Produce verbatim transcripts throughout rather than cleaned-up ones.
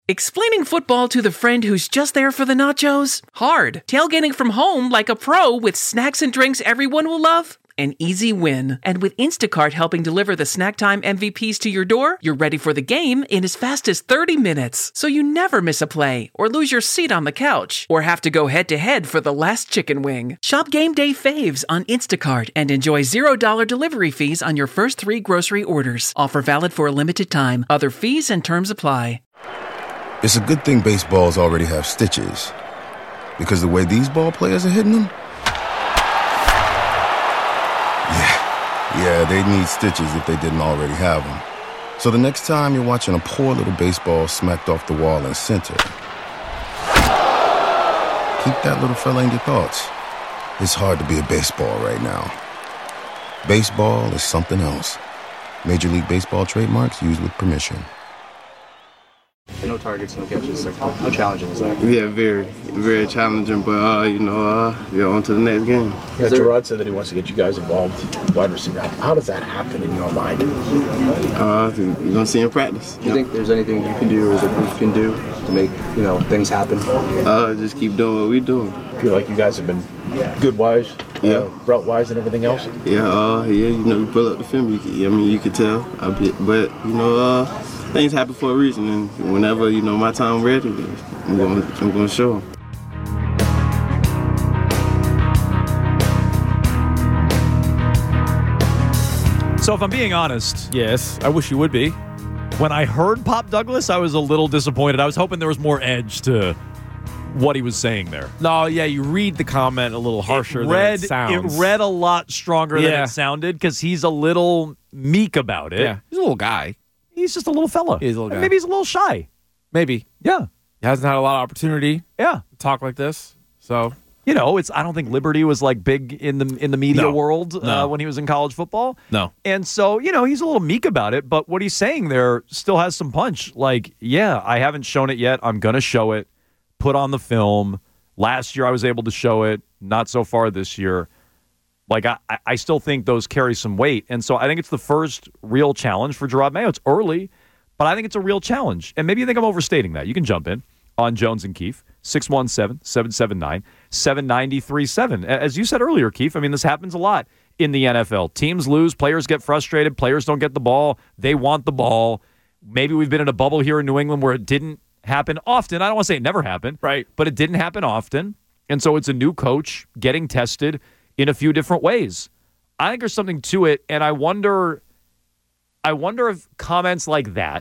Explaining football to the friend who's just there for the nachos? Hard. Tailgating from home like a pro with snacks and drinks everyone will love? An easy win. And with Instacart helping deliver the snack time M V Ps to your door, you're ready for the game in as fast as thirty minutes. So you never miss a play, or lose your seat on the couch, or have to go head-to-head for the last chicken wing. Shop Game Day Faves on Instacart and enjoy zero dollars delivery fees on your first three grocery orders. Offer valid for a limited time. Other fees and terms apply. It's a good thing baseballs already have stitches, because the way these ball players are hitting them, yeah, yeah, they'd need stitches if they didn't already have them. So the next time you're watching a poor little baseball smacked off the wall in center, keep that little fella in your thoughts. It's hard to be a baseball right now. Baseball is something else. Major League Baseball trademarks used with permission. No targets, no catches. Like, how challenging is that? Yeah, very, very challenging. But uh, you know, uh, yeah, on to the next game. Yeah, Gerard said that he wants to get you guys involved, wide receiver. How does that happen in your mind? Uh, you're gonna see in practice. Do you yep. think there's anything you can do or the group can do to make you know things happen? Uh, just keep doing what we do. I feel like you guys have been good wise, yeah, uh, route wise, and everything else. Yeah, uh, yeah, you know, you pull up the film. You can, I mean, you could tell a bit, but you know, uh. things happen for a reason, and whenever you know my time ready, I'm going, I'm going to show them. So if I'm being honest, yes, I wish you would be. When I heard Pop Douglas, I was a little disappointed. I was hoping there was more edge to what he was saying there. No, yeah, you read the comment a little harsher it read, than it sounds. It read a lot stronger yeah. than it sounded because he's a little meek about it. Yeah, he's a little guy. He's just a little fella. He's a little guy. Maybe he's a little shy. Maybe. Yeah. He hasn't had a lot of opportunity yeah. to talk like this. So, you know, it's I don't think Liberty was like big in the in the media no. world no. uh, when he was in college football. No. And so, you know, he's a little meek about it, but what he's saying there still has some punch. Like, yeah, I haven't shown it yet. I'm going to show it. Put on the film. Last year I was able to show it. Not so far this year. Like, I, I still think those carry some weight. And so I think it's the first real challenge for Jerod Mayo. It's early, but I think it's a real challenge. And maybe you think I'm overstating that. You can jump in on Jones and Keefe, six one seven, seven seven nine, seven nine three seven. As you said earlier, Keefe, I mean, this happens a lot in the N F L. Teams lose, players get frustrated, players don't get the ball, they want the ball. Maybe we've been in a bubble here in New England where it didn't happen often. I don't want to say it never happened, right? But it didn't happen often. And so it's a new coach getting tested in a few different ways. I think there's something to it, and I wonder I wonder if comments like that,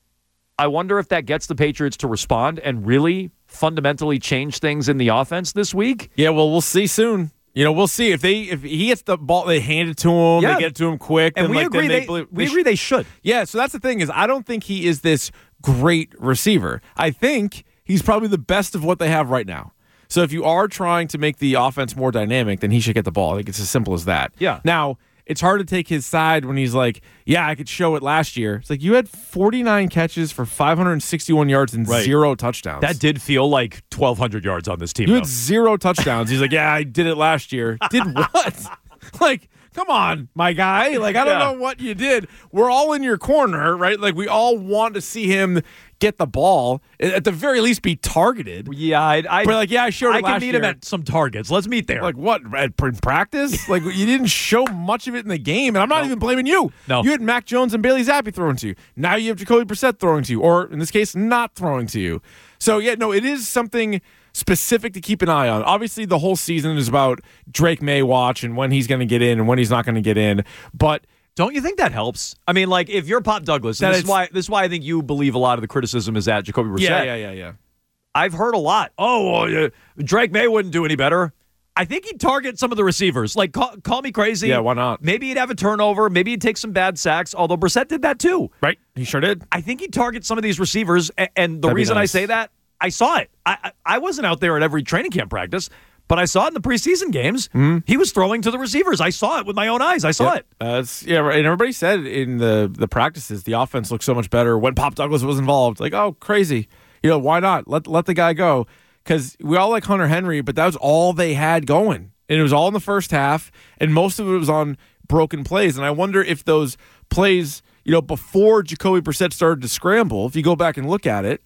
I wonder if that gets the Patriots to respond and really fundamentally change things in the offense this week. Yeah, well, we'll see soon. You know, we'll see if they if he gets the ball, they hand it to him, yeah. they get it to him quick, and then, we like, agree. then they, They, believe, we agree they should. Yeah, so that's the thing is, I don't think he is this great receiver. I think he's probably the best of what they have right now. So if you are trying to make the offense more dynamic, then he should get the ball. I think it's as simple as that. Yeah. Now, it's hard to take his side when he's like, yeah, I could show it last year. It's like, you had forty-nine catches for five hundred sixty-one yards and right. zero touchdowns. That did feel like twelve hundred yards on this team. You though. had zero touchdowns. He's like, yeah, I did it last year. Did what? Like, come on, my guy. Like, I don't yeah. know what you did. We're all in your corner, right? Like, we all want to see him get the ball, at the very least be targeted. Yeah, I, I but like, yeah, I showed it I last can meet year. him at some targets. Let's meet there. Like what? At in practice? Like, you didn't show much of it in the game, and I'm not no. even blaming you. No, you had Mac Jones and Bailey Zappi throwing to you. Now you have Jacoby Brissett throwing to you, or in this case, not throwing to you. So yeah, no, it is something specific to keep an eye on. Obviously, the whole season is about Drake May watch and when he's going to get in and when he's not going to get in, but. Don't you think that helps? I mean, like, if you're Pop Douglas, and this is why this is why I think you believe a lot of the criticism is at Jacoby Brissett. Yeah, yeah, yeah, yeah. I've heard a lot. Oh, uh, Drake May wouldn't do any better. I think he'd target some of the receivers. Like, call, call me crazy. Yeah, why not? Maybe he'd have a turnover. Maybe he'd take some bad sacks, although Brissett did that too. Right, he sure did. I think he'd target some of these receivers, and, and the That'd reason nice. I say that, I saw it. I, I I wasn't out there at every training camp practice, but I saw it in the preseason games. Mm-hmm. He was throwing to the receivers. I saw it with my own eyes. I saw yep. it. Uh, it's, yeah, right. And everybody said in the, the practices, the offense looked so much better when Pop Douglas was involved. Like, oh, crazy. You know, why not? Let let the guy go. Because we all like Hunter Henry, but that was all they had going. And it was all in the first half, and most of it was on broken plays. And I wonder if those plays, you know, before Jacoby Brissett started to scramble, if you go back and look at it,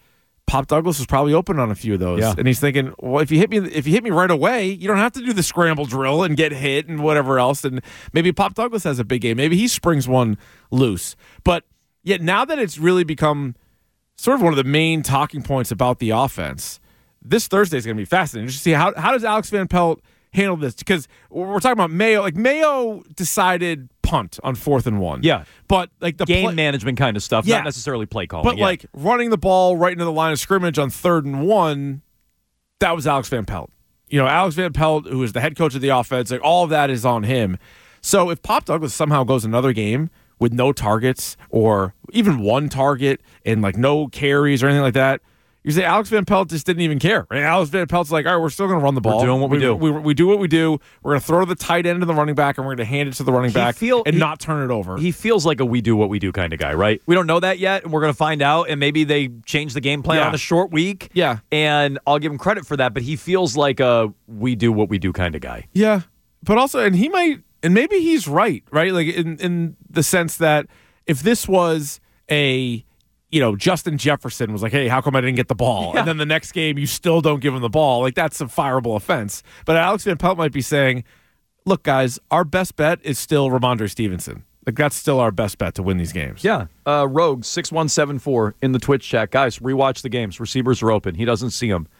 Pop Douglas was probably open on a few of those, Yeah. and he's thinking, well, if you hit me, if you hit me right away, you don't have to do the scramble drill and get hit and whatever else. And maybe Pop Douglas has a big game. Maybe he springs one loose. But yet now that it's really become sort of one of the main talking points about the offense, this Thursday is going to be fascinating. Just to see how how does Alex Van Pelt handle this, because we're talking about Mayo. Like Mayo decided punt on fourth and one. Yeah, but like the game play- management kind of stuff, Yeah. not necessarily play calling. But yeah. like running the ball right into the line of scrimmage on third and one, that was Alex Van Pelt. You know, Alex Van Pelt, who is the head coach of the offense, like all of that is on him. So if Pop Douglas somehow goes another game with no targets or even one target and like no carries or anything like that, you say Alex Van Pelt just didn't even care. Right? Alex Van Pelt's like, all right, we're still going to run the ball. We're doing what we, we do. We, we do what we do. We're going to throw to the tight end of the running back, and we're going to hand it to the running He back feel- and he- not turn it over. He feels like a we do what we do kind of guy, right? We don't know that yet, and we're going to find out, and maybe they change the game plan Yeah. on a short week. Yeah. And I'll give him credit for that, but he feels like a we do what we do kind of guy. Yeah, but also, and he might, and maybe he's right, right? Like in in the sense that if this was a, you know, Justin Jefferson was like, hey, how come I didn't get the ball? Yeah. And then the next game you still don't give him the ball. Like that's a fireable offense. But Alex Van Pelt might be saying, look, guys, our best bet is still Ramondre Stevenson. Like that's still our best bet to win these games. Yeah. Uh, Rogue six one seven four in the Twitch chat. Guys, rewatch the games. Receivers are open. He doesn't see them.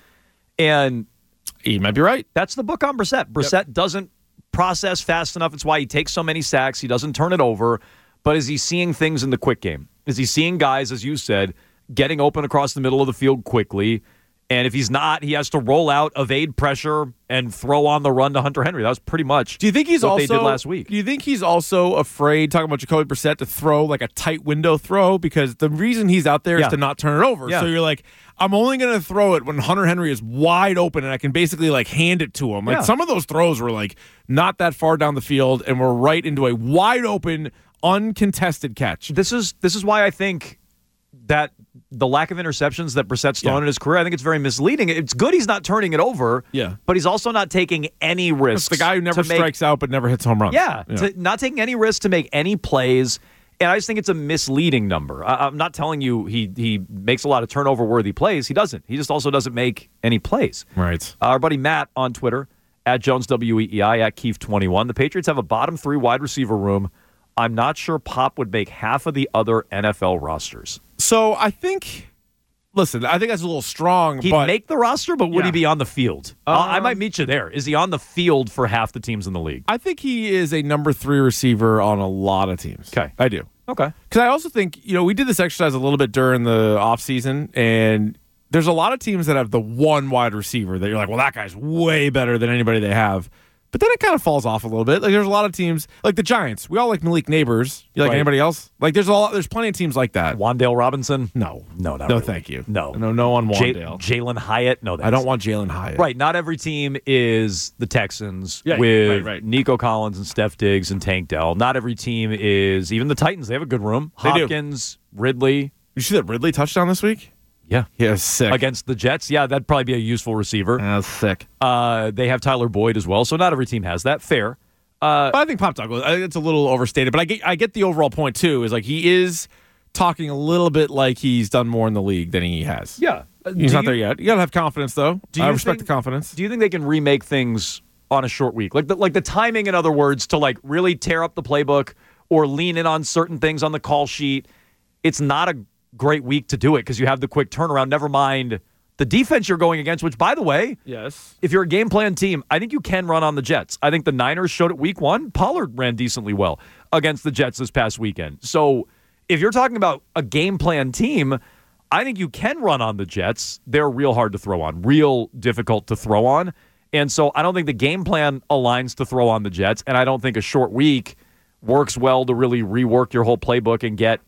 And He might be right. that's the book on Brissett. Brissett doesn't process fast enough. It's why he takes so many sacks. He doesn't turn it over. But is he seeing things in the quick game? Is he seeing guys, as you said, getting open across the middle of the field quickly? And if he's not, he has to roll out, evade pressure, and throw on the run to Hunter Henry. That was pretty much Do you think he's what also they did last week. Do you think he's also afraid, talking about Jacoby Brissett, to throw like a tight window throw? Because the reason he's out there Yeah. is to not turn it over. Yeah. So you're like, I'm only going to throw it when Hunter Henry is wide open and I can basically like hand it to him. Like Yeah. some of those throws were like not that far down the field and were right into a wide open, uncontested catch. This is this is why I think that the lack of interceptions that Brissett's thrown Yeah. in his career, I think it's very misleading. It's good he's not turning it over, Yeah. but he's also not taking any risks. It's the guy who never to make- strikes out but never hits home runs. Yeah, To, not taking any risks to make any plays. And I just think it's a misleading number. I, I'm not telling you he he makes a lot of turnover-worthy plays. He doesn't. He just also doesn't make any plays. Right. Our buddy Matt on Twitter, at Jones W E E I, at Keefe twenty-one. The Patriots have a bottom three wide receiver room. I'm not sure Pop would make half of the other N F L rosters. So I think, listen, I think that's a little strong. He'd but make the roster, but would Yeah. he be on the field? Uh, I Um, might meet you there. Is he on the field for half the teams in the league? I think he is a number three receiver on a lot of teams. Okay. I do. Okay. Because I also think, you know, we did this exercise a little bit during the offseason, and there's a lot of teams that have the one wide receiver that you're like, well, that guy's way better than anybody they have. But then it kind of falls off a little bit. Like there's a lot of teams, like the Giants. We all like Malik Neighbors. You like Right. anybody else? Like there's a lot. There's plenty of teams like that. Wandale Robinson? No, No, not no, really. thank you. No. no, no on J- Wandale. Jalen Hyatt? No, I don't want Jalen Hyatt. Right. Not every team is the Texans Yeah, with right, right. Nico Collins and Steph Diggs and Tank Dell. Not every team is even the Titans. They have a good room. They do. Hopkins, Ridley. You see that Ridley touchdown this week? Yeah. Yeah, sick. Against the Jets. Yeah, that'd probably be a useful receiver. That's sick. Uh, they have Tyler Boyd as well, so not every team has that. Fair. Uh, But I think Pop Douglas, I think it's a little overstated, but I get, I get the overall point too. Is like he is talking a little bit like he's done more in the league than he has. yeah. Uh, He's do not you- there yet. You gotta have confidence though. Do I you respect think- the confidence. Do you think they can remake things on a short week? Like the, like the timing, in other words, to like really tear up the playbook or lean in on certain things on the call sheet. It's not a great week to do it because you have the quick turnaround. Never mind the defense you're going against, which, by the way, Yes. if you're a game plan team, I think you can run on the Jets. I think the Niners showed it week one. Pollard ran decently well against the Jets this past weekend. So if you're talking about a game plan team, I think you can run on the Jets. They're real hard to throw on, real difficult to throw on. And so I don't think the game plan aligns to throw on the Jets. And I don't think a short week works well to really rework your whole playbook and get,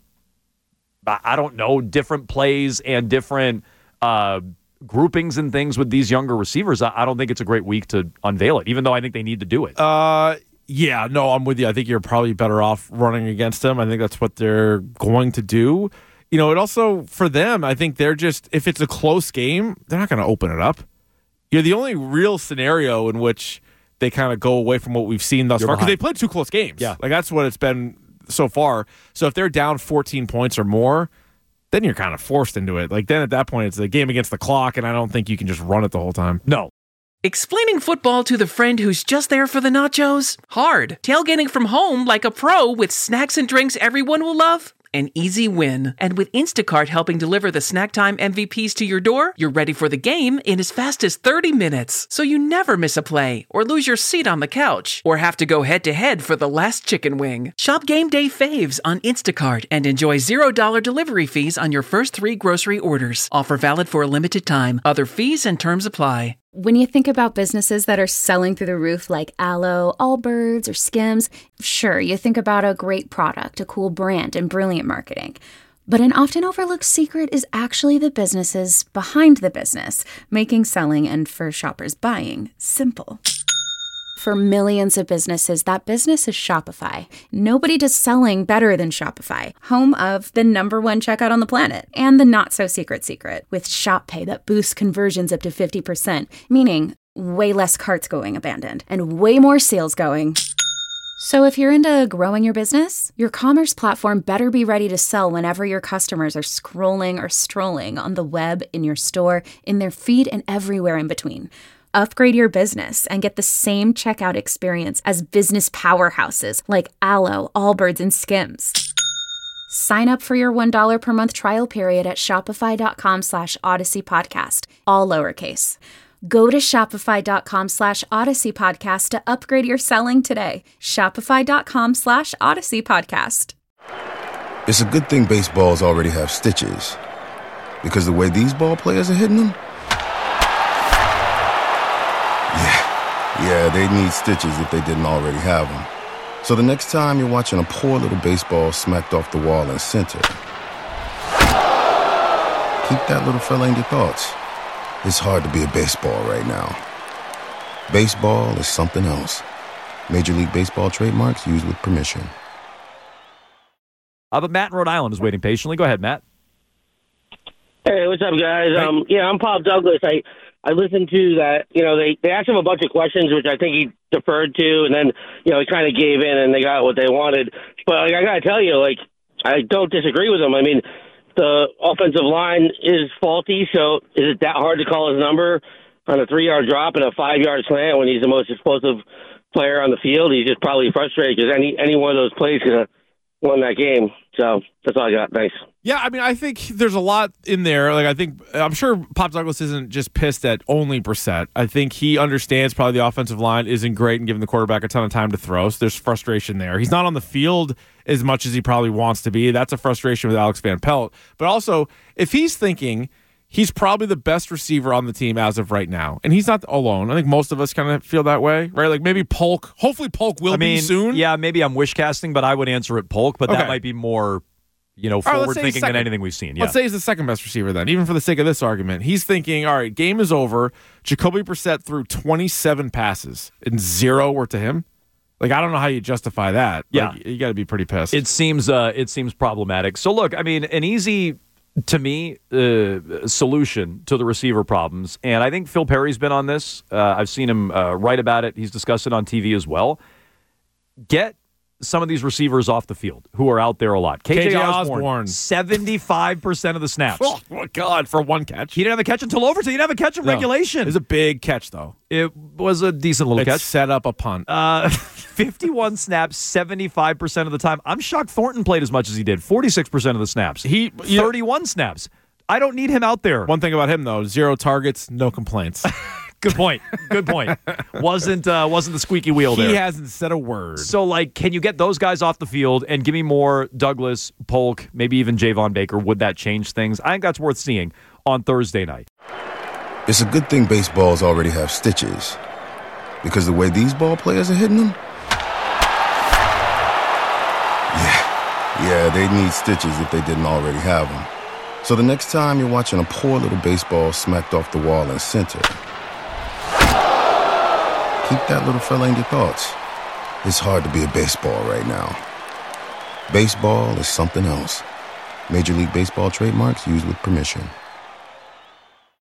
I don't know, different plays and different uh, groupings and things with these younger receivers. I, I don't think it's a great week to unveil it, even though I think they need to do it. Uh, yeah, no, I'm with you. I think you're probably better off running against them. I think that's what they're going to do. You know, it also, for them, I think they're just, if it's a close game, they're not going to open it up. You're the only real scenario in which they kind of go away from what we've seen thus You're far, because behind. they played two close games. Yeah. Like, that's what it's been so far. So if they're down fourteen points or more, then you're kind of forced into it. Like then at that point, it's a game against the clock, and I don't think you can just run it the whole time. No. Explaining football to the friend who's just there for the nachos? Hard. Tailgating from home like a pro with snacks and drinks everyone will love? An easy win. And with Instacart helping deliver the snack time M V Ps to your door, you're ready for the game in as fast as thirty minutes. So you never miss a play, or lose your seat on the couch, or have to go head to head for the last chicken wing. Shop game day faves on Instacart and enjoy zero dollars delivery fees on your first three grocery orders. Offer valid for a limited time. Other fees and terms apply. When you think about businesses that are selling through the roof like Aloe, Allbirds, or Skims, sure, you think about a great product, a cool brand, and brilliant marketing. But an often overlooked secret is actually the businesses behind the business, making selling and, for shoppers, buying simple. For millions of businesses, that business is Shopify. Nobody does selling better than Shopify, home of the number one checkout on the planet, and the not-so-secret secret, with Shop Pay that boosts conversions up to fifty percent, meaning way less carts going abandoned, and way more sales going. So if you're into growing your business, your commerce platform better be ready to sell whenever your customers are scrolling or strolling on the web, in your store, in their feed, and everywhere in between. Upgrade your business and get the same checkout experience as business powerhouses like Aloe, Allbirds, and Skims. Sign up for your one dollar per month trial period at shopify.com slash Odyssey Podcast, all lowercase. Go to shopify.com slash Odyssey Podcast to upgrade your selling today. Shopify.com slash Odyssey Podcast. It's a good thing baseballs already have stitches, because the way these ball players are hitting them, yeah, they need stitches if they didn't already have them. So the next time you're watching a poor little baseball smacked off the wall in center, keep that little fella in your thoughts. It's hard to be a baseball right now. Baseball is something else. Major League Baseball trademarks used with permission. Uh, but Matt in Rhode Island is waiting patiently. Go ahead, Matt. Hey, what's up, guys? Hey. Um, yeah, I'm Pop Douglas. I I listened to that. You know, they, they asked him a bunch of questions, which I think he deferred to, and then, you know, he kind of gave in and they got what they wanted. But like, I got to tell you, like, I don't disagree with him. I mean, the offensive line is faulty, so is it that hard to call his number on a three-yard drop and a five-yard slant when he's the most explosive player on the field? He's just probably frustrated because any, any one of those plays could have won that game. So that's all I got. Thanks. Yeah, I mean, I think there's a lot in there. Like, I think, I'm sure Pop Douglas isn't just pissed at only Brissett. I think he understands probably the offensive line isn't great and giving the quarterback a ton of time to throw. So there's frustration there. He's not on the field as much as he probably wants to be. That's a frustration with Alex Van Pelt. But also, if he's thinking he's probably the best receiver on the team as of right now, and he's not alone. I think most of us kind of feel that way, right? Like maybe Polk. Hopefully Polk will I mean, be soon. Yeah, maybe I'm wish casting, but I would answer it Polk, but Okay. that might be more, you know, All right, let's forward say he's thinking than second. anything we've seen. Yeah. Let's say he's the second best receiver then, even for the sake of this argument. He's thinking, all right, game is over. Jacoby Brissett threw twenty-seven passes and zero were to him. Like, I don't know how you justify that. Yeah. Like, you got to be pretty pissed. It seems uh, it seems problematic. So look, I mean, an easy, to me, uh, solution to the receiver problems, and I think Phil Perry's been on this. Uh, I've seen him uh, write about it. He's discussed it on T V as well. Get some of these receivers off the field who are out there a lot. K J Osborne, Osborne. seventy-five percent of the snaps. Oh, my God, for one catch. He didn't have a catch until overtime. He didn't have a catch in No. regulation. It was a big catch, though. It was a decent little It catch. set up a punt. Uh, fifty-one snaps, seventy-five percent of the time. I'm shocked Thornton played as much as he did. forty-six percent of the snaps. He you know, thirty-one snaps. I don't need him out there. One thing about him, though, zero targets, no complaints. Good point. Good point. wasn't uh, wasn't the squeaky wheel there. He hasn't said a word. So, like, can you get those guys off the field and give me more Douglas, Polk, maybe even Javon Baker? Would that change things? I think that's worth seeing on Thursday night. It's a good thing baseballs already have stitches, because the way these ball players are hitting them, yeah, yeah, they need stitches if they didn't already have them. So the next time you're watching a poor little baseball smacked off the wall in center, keep that little fella in your thoughts. It's hard to be a baseball right now. Baseball is something else. Major League Baseball trademarks used with permission.